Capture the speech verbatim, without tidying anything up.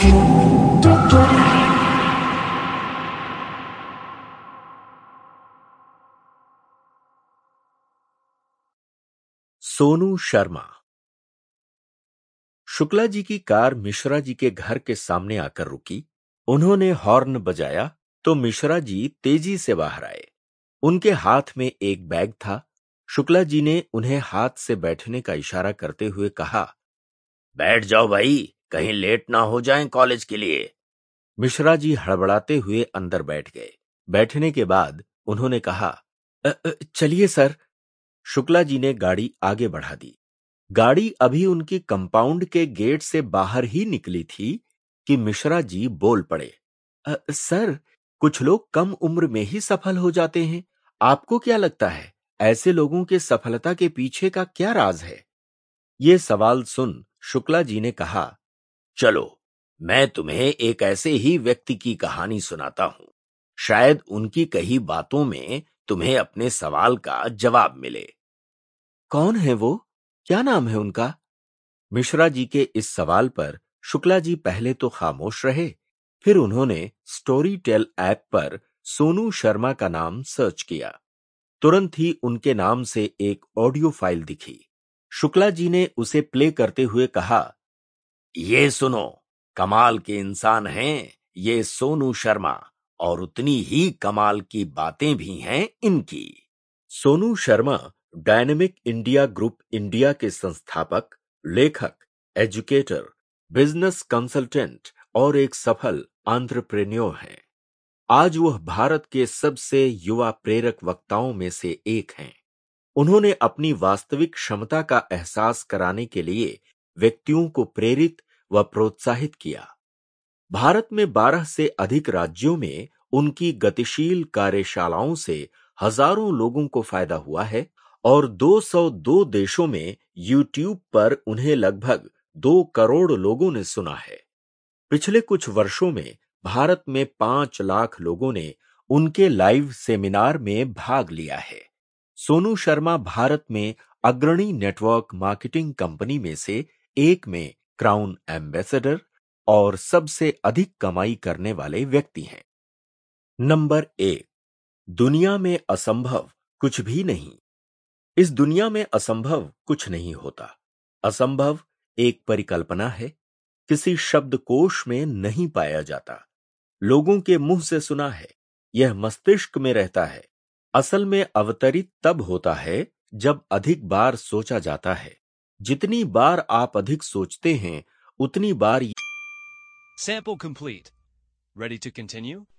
सोनू शर्मा। शुक्ला जी की कार मिश्रा जी के घर के सामने आकर रुकी। उन्होंने हॉर्न बजाया तो मिश्रा जी तेजी से बाहर आए। उनके हाथ में एक बैग था। शुक्ला जी ने उन्हें हाथ से बैठने का इशारा करते हुए कहा, बैठ जाओ भाई, कहीं लेट ना हो जाएं कॉलेज के लिए। मिश्रा जी हड़बड़ाते हुए अंदर बैठ गए। बैठने के बाद उन्होंने कहा, "अ, अ, चलिए सर। शुक्ला जी ने गाड़ी आगे बढ़ा दी। गाड़ी अभी उनकी कंपाउंड के गेट से बाहर ही निकली थी कि मिश्रा जी बोल पड़े, "अ, सर, कुछ लोग कम उम्र में ही सफल हो जाते हैं। आपको क्या लगता है, ऐसे लोगों के सफलता के पीछे का क्या राज है?" ये सवाल सुन शुक्ला जी ने कहा, चलो मैं तुम्हें एक ऐसे ही व्यक्ति की कहानी सुनाता हूं। शायद उनकी कही बातों में तुम्हें अपने सवाल का जवाब मिले। कौन है वो? क्या नाम है उनका? मिश्रा जी के इस सवाल पर शुक्ला जी पहले तो खामोश रहे, फिर उन्होंने स्टोरी टेल ऐप पर सोनू शर्मा का नाम सर्च किया। तुरंत ही उनके नाम से एक ऑडियो फाइल दिखी। शुक्ला जी ने उसे प्ले करते हुए कहा, ये सुनो, कमाल के इंसान हैं ये सोनू शर्मा, और उतनी ही कमाल की बातें भी हैं इनकी। Sonu Sharma dynamic India group India के संस्थापक, लेखक, एजुकेटर, बिजनेस कंसल्टेंट और एक सफल एंटरप्रेन्योर हैं। आज वह भारत के सबसे युवा प्रेरक वक्ताओं में से एक हैं। उन्होंने अपनी वास्तविक क्षमता का एहसास कराने के लिए व्यक्तियों को प्रेरित व प्रोत्साहित किया। भारत में बारह से अधिक राज्यों में उनकी गतिशील कार्यशालाओं से हजारों लोगों को फायदा हुआ है और दो सौ दो देशों में यूट्यूब पर उन्हें लगभग दो करोड़ लोगों ने सुना है। पिछले कुछ वर्षों में भारत में पांच लाख लोगों ने उनके लाइव सेमिनार में भाग लिया है। सोनू शर्मा भारत में अग्रणी नेटवर्क मार्केटिंग कंपनी में से एक में क्राउन एम्बेसडर और सबसे अधिक कमाई करने वाले व्यक्ति हैं। नंबर एक, दुनिया में असंभव कुछ भी नहीं। इस दुनिया में असंभव कुछ नहीं होता। असंभव एक परिकल्पना है, किसी शब्दकोश में नहीं पाया जाता। लोगों के मुंह से सुना है, यह मस्तिष्क में रहता है। असल में अवतरित तब होता है जब अधिक बार सोचा जाता है। जितनी बार आप अधिक सोचते हैं, उतनी बार Sample complete. Ready to continue?